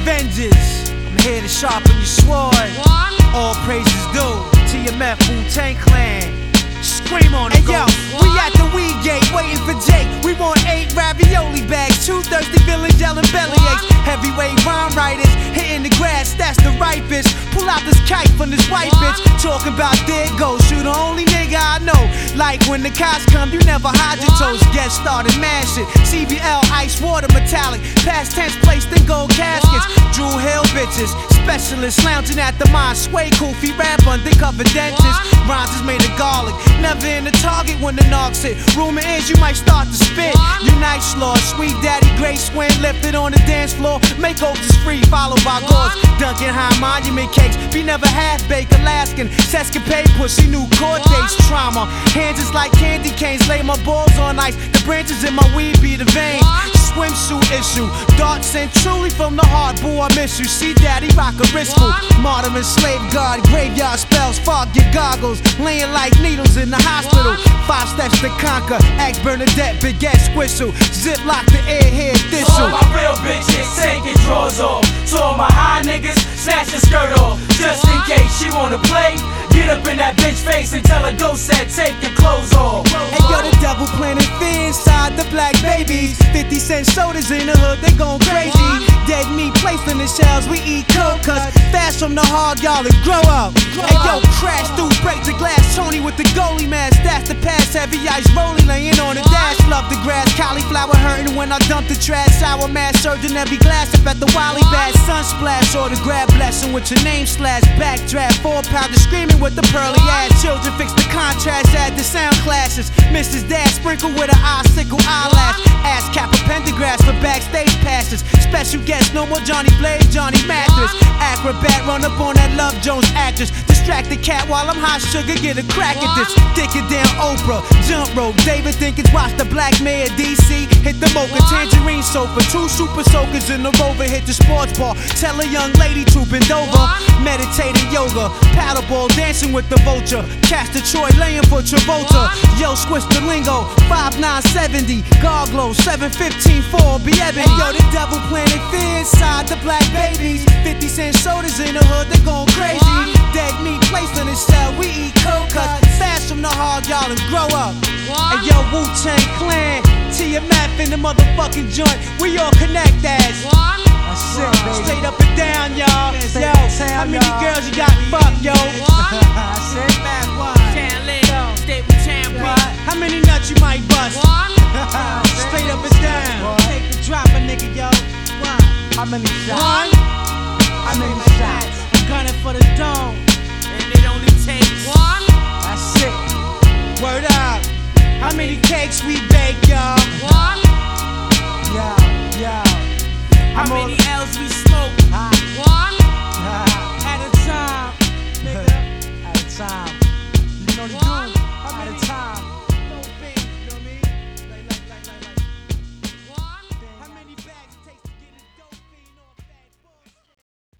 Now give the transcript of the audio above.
Avengers, I'm here to sharpen your sword. All praises due to your Meth Wu-Tang Clan. Scream on it, yo, we at the weed gate waiting for Jake. We want 8 ravioli bags, 2 thirsty villains yelling bellyaches. Heavyweight rhyme writers hitting the grass, that's the right bitch. Pull out this kite from this white bitch. Talking about there it goes, you the only nigga I know. Like when the cops come, you never hide your toes. Get started, mad shit. CBL, ice water, metallic. Past tense placed in gold caskets. Drew Hill bitches, specialists lounging at the mine. Sway Koofy, rap undercover dentist. Rhymes is made of garlic. Never in the target when the knocks hit. Rumor is you might start to spit. Unite Slaw, Sweet Daddy, Great Swing, lifted on the dance floor. Make is free, followed by gauze. Dunkin' High Monument cakes. Be never half-baked, Alaskan. Sescapade, pussy, new court dates. Trauma. Hands is like candy canes. Lay my balls on ice. The branches in my weed be the vein. Swimsuit issue. Darts sent truly from the heart. Boo, I miss you. See Daddy rock a wristful. Martyr and slave guard. Graveyard spells. Fog your goggles. Laying like needles in the hospital. 5 steps to conquer. Axe Bernadette, big ass whistle. Zip lock the airhead thistle. All my real bitches taking drawers off. To all my high niggas, snatch your skirt off. Just in case she wanna play. Get up in that bitch face and tell her go set, take your clothes off. Hey yo, the devil planted fear inside the black babies. 50-cent sodas in the hood, they gon' crazy. Dead meat placed in the shells, we eat cold cuts. Fast from the hard, y'all, and grow up. Hey yo, crash through, break the glass. Tony with the goalie mask, that's the pass. Heavy ice rolling, laying on the dash. Love the grass, cauliflower hurting when I dump the trash. Sour mass surging every glass up at the Wally Bass. Sun splash, or the grab blessing with your name slash. Backdraft, 4-pounder screaming with the pearly ass. Children fix the contrast, add the sound classes. Mrs. Dad sprinkle with an icicle eyelash. Ass cap a pentagraphs for backstage passes. Special guest, no more Johnny Blaze, Johnny Mathis. Acrobat, run up on that Love Jones actress. Distract the cat while I'm hot sugar, get a crack at this. Dick it down Oprah, jump rope. David Dinkins, watch the Black Mayor DC. Hit the mocha, tangerine sofa. 2 super soakers in the Rover, hit the sports bar. Tell a young lady to bend over. Meditating yoga, paddleball, dancing with the vulture. Castor Troy laying for Travolta. Yo, squish the lingo, 5970. Garglow, 715 4, be ebony. Yo, the devil planted fear inside the black babies. 50-cent sodas in the hood, they gon' crazy. Dead meat placed in the shell, we eat cold cuts. Fast from the hard, y'all, and grow up. And yo, Wu-Tang Clan, TMF in the motherfucking joint. We all connect as. That's it, baby. Straight up and down, y'all. Yo, how many girls you got fucked, yo? That's it, man. How many nuts you might bust? Straight up and down. Take the drop, a nigga, yo. How many shots? How many shots? I'm gunning for the dome. And it only takes one. That's it. Word up. How many cakes we bake, y'all? Yo. How many L's we smoke? One. At a time, nigga. At a time. You know the dude. At a time.